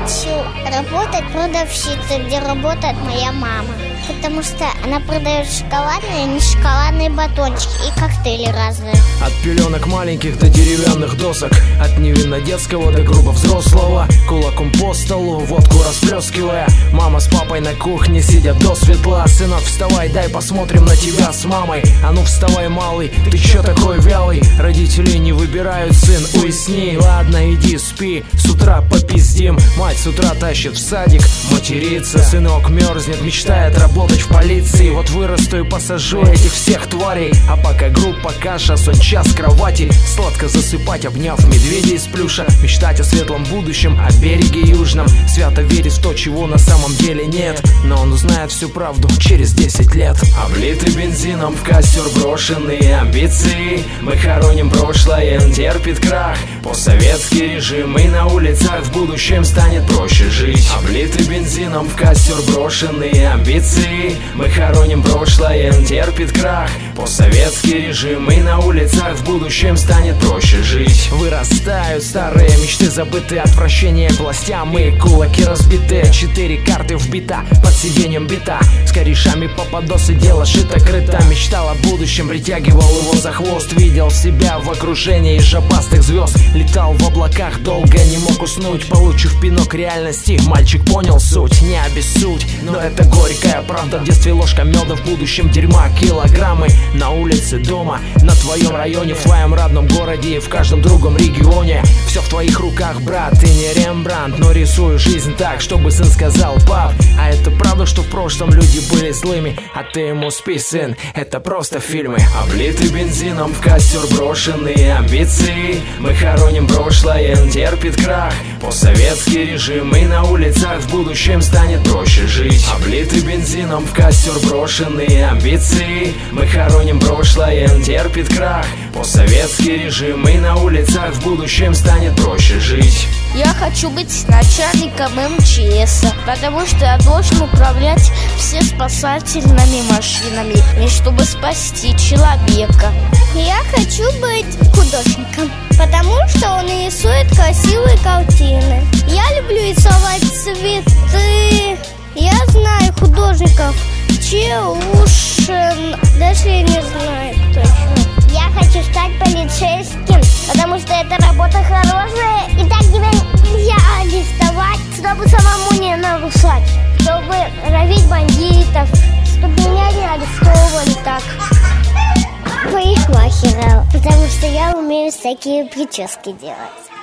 хочу работать продавщицей, где работает моя мама. Потому что она продает шоколадные и не шоколадные батончики и коктейли разные. От пеленок маленьких до деревянных досок, от невинно детского до грубо взрослого, кулаком по столу, водку расплескивая. Мама с папой на кухне сидят до светла. Сынок, вставай, дай посмотрим на тебя с мамой. А ну вставай, малый, ты чё такой вялый? Родители не выбирают, сын, уясни. Ладно, иди спи, с утра попиздим. Мать с утра тащит в садик, матерится. Сынок мерзнет, мечтает работать в полиции. Вот вырасту и посажу этих всех тварей. А пока группа каша, сон час в кровати. Сладко засыпать, обняв медведя из плюша. Мечтать о светлом будущем, о береге южном. Свято верить в то, чего на самом деле нет. Но он узнает всю правду через 10 лет. Облитый бензином в костер брошенные амбиции. Мы хороним прошлое, терпит крах. Постсоветский режим, и на улицах в будущем станет проще жить. Облитый бензином в костер брошенные амбиции. Мы хороним прошлое, терпит крах. Постсоветский режим, и на улицах в будущем станет проще жить. Вырастают старые мечты, забытые отвращение к властям. И кулаки разбиты, 4 карты вбита, под сиденьем бита. С корешами по подосы, дело шито-крыто. Мечтал о будущем, притягивал его за хвост. Видел себя в окружении жопастых звезд. Летал в облаках, долго не мог уснуть. Получив пинок реальности, мальчик понял суть. Не обессудь, но это горькая правда. В детстве ложка меда, в будущем дерьма килограммы. На улице, дома, на твоем районе, в твоем родном городе и в каждом другом регионе. Все в твоих руках, брат, ты не Рембрандт, но рисую жизнь так, чтобы сын сказал: пап, а это правда, что в прошлом люди были злыми? А ты ему: спи, сын, это просто фильмы. Облитый бензином в костер брошенные амбиции. Мы хороним прошлое, терпит крах. Постсоветский режим, и на улицах в будущем станет проще жить. Облитый бензином в костер брошенные амбиции. Мы хороним прошлое, терпит крах. Постсоветский режим, и на улицах в будущем станет проще жить. Я хочу быть начальником МЧС, потому что я должен управлять все спасательными машинами, и чтобы спасти человека. Я хочу быть художником, потому что он рисует красивые картины. Я люблю рисовать цветы. Я знаю художников Челушин, даже я не знаю точно. Я хочу стать полицейским, потому что эта работа хорошая, и так тебя нельзя арестовать, чтобы самому не нарушать, чтобы ловить бандитов, чтобы меня не арестовывали так. Парикмахера, потому что я умею всякие прически делать.